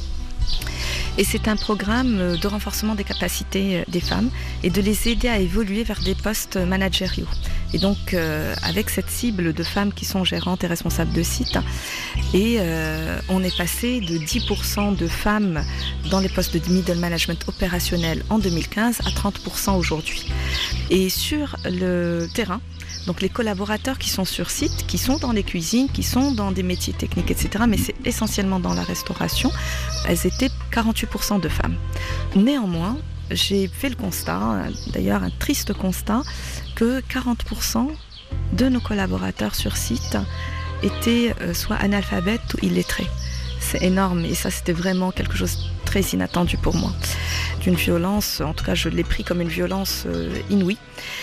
Et c'est un programme de renforcement des capacités des femmes et de les aider à évoluer vers des postes managériaux. Et donc, avec cette cible de femmes qui sont gérantes et responsables de sites, et on est passé de 10% de femmes dans les postes de middle management opérationnel en 2015 à 30% aujourd'hui. Et sur le terrain, donc les collaborateurs qui sont sur site, qui sont dans les cuisines, qui sont dans des métiers techniques, etc., mais c'est essentiellement dans la restauration, elles étaient 48% de femmes. Néanmoins, j'ai fait le constat, d'ailleurs un triste constat, que 40% de nos collaborateurs sur site étaient soit analphabètes ou illettrés. C'est énorme et ça c'était vraiment quelque chose de très inattendu pour moi. D'une violence, en tout cas je l'ai pris comme une violence inouïe.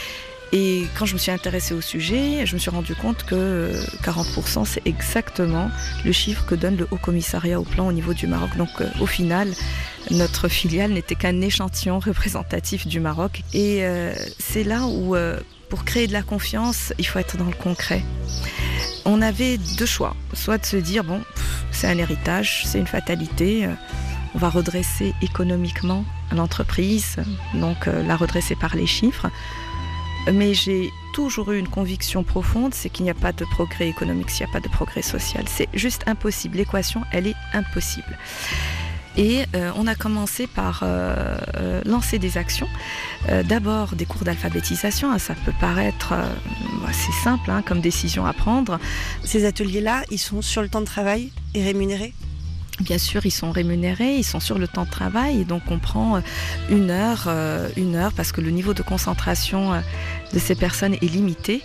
Et quand je me suis intéressée au sujet, je me suis rendu compte que 40% c'est exactement le chiffre que donne le Haut Commissariat au Plan au niveau du Maroc. Donc au final, notre filiale n'était qu'un échantillon représentatif du Maroc. Et c'est là où, pour créer de la confiance, il faut être dans le concret. On avait deux choix, soit de se dire, bon, c'est un héritage, c'est une fatalité, on va redresser économiquement l'entreprise, donc la redresser par les chiffres. Mais j'ai toujours eu une conviction profonde, c'est qu'il n'y a pas de progrès économique s'il n'y a pas de progrès social. C'est juste impossible, l'équation, elle est impossible. Et on a commencé par lancer des actions. D'abord des cours d'alphabétisation, ça peut paraître assez simple comme décision à prendre. Ces ateliers-là, ils sont sur le temps de travail et rémunérés ? Bien sûr, ils sont rémunérés, ils sont sur le temps de travail et donc on prend une heure parce que le niveau de concentration de ces personnes est limité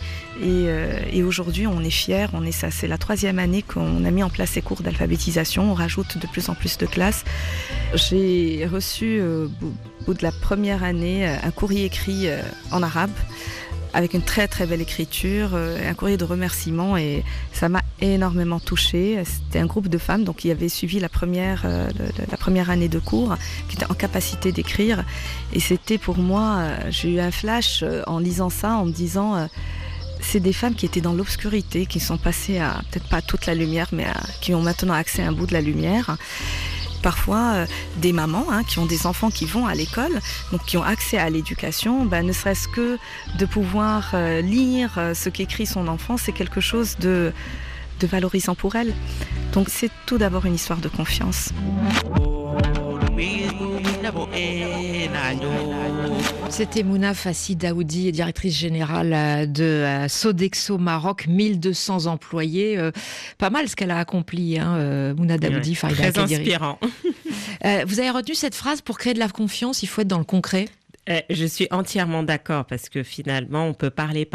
et aujourd'hui on est fiers, c'est la 3e année qu'on a mis en place ces cours d'alphabétisation, on rajoute de plus en plus de classes. J'ai reçu au bout de la première année un courrier écrit en arabe avec une très très belle écriture, un courrier de remerciement et ça m'a énormément touchée. C'était un groupe de femmes donc qui avaient suivi la première année de cours, qui étaient en capacité d'écrire et c'était pour moi, j'ai eu un flash en lisant ça, en me disant c'est des femmes qui étaient dans l'obscurité, qui sont passées à, peut-être pas toute la lumière, mais qui ont maintenant accès à un bout de la lumière. Parfois des mamans qui ont des enfants qui vont à l'école, donc qui ont accès à l'éducation, ne serait-ce que de pouvoir lire ce qu'écrit son enfant, c'est quelque chose de valorisant pour elles. Donc c'est tout d'abord une histoire de confiance. C'était Mouna Fassi Daoudi, directrice générale de Sodexo Maroc, 1200 employés. Pas mal ce qu'elle a accompli, Mouna Daoudi, Farida Très Kadiri. inspirant. Vous avez retenu cette phrase, pour créer de la confiance, il faut être dans le concret. Je suis entièrement d'accord parce que finalement, on peut parler,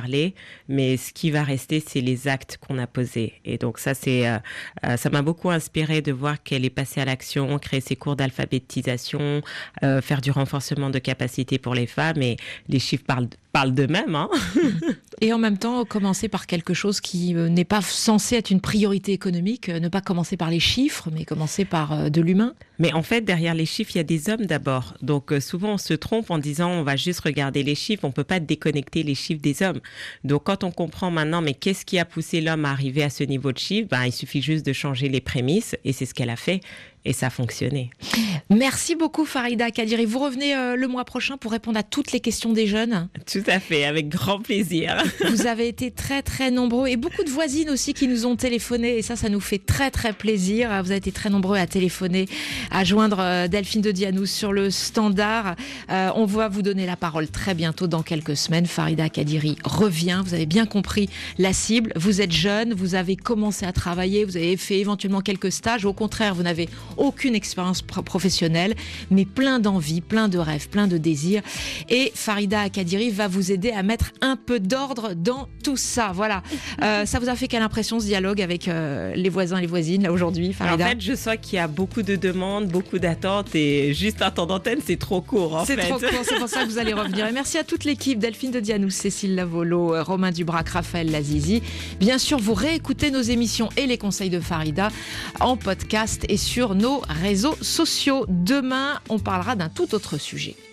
mais ce qui va rester, c'est les actes qu'on a posés. Et donc ça m'a beaucoup inspiré de voir qu'elle est passée à l'action, créer ses cours d'alphabétisation, faire du renforcement de capacités pour les femmes et les chiffres parlent d'eux-mêmes. Et en même temps, commencer par quelque chose qui n'est pas censé être une priorité économique, ne pas commencer par les chiffres, mais commencer par de l'humain. Mais en fait, derrière les chiffres, il y a des hommes d'abord. Donc souvent, on se trompe en disant on va juste regarder les chiffres, on peut pas déconnecter les chiffres des hommes. Donc quand on comprend maintenant, mais qu'est-ce qui a poussé l'homme à arriver à ce niveau de chiffre, il suffit juste de changer les prémices et c'est ce qu'elle a fait. Et ça a fonctionné. Merci beaucoup Farida Kadiri. Vous revenez le mois prochain pour répondre à toutes les questions des jeunes. Tout à fait, avec grand plaisir. Vous avez été très très nombreux et beaucoup de voisines aussi qui nous ont téléphoné et ça nous fait très très plaisir. Vous avez été très nombreux à téléphoner, à joindre Delphine de Dianou sur le standard. On va vous donner la parole très bientôt dans quelques semaines. Farida Kadiri revient. Vous avez bien compris la cible. Vous êtes jeune, vous avez commencé à travailler, vous avez fait éventuellement quelques stages. Au contraire, vous n'avez aucune expérience professionnelle, mais plein d'envie, plein de rêves, plein de désirs. Et Farida Kadiri va vous aider à mettre un peu d'ordre dans tout ça. Voilà. Ça vous a fait quelle impression ce dialogue avec les voisins et les voisines là aujourd'hui, Farida ? En fait, je sens qu'il y a beaucoup de demandes, beaucoup d'attentes et juste un temps d'antenne, c'est trop court C'est trop court, c'est pour ça que vous allez revenir. Et merci à toute l'équipe, Delphine de Dianou, Cécile Lavolo, Romain Dubrac, Raphaël Lazizi. Bien sûr, vous réécoutez nos émissions et les conseils de Farida en podcast et sur nos réseaux sociaux. Demain, on parlera d'un tout autre sujet.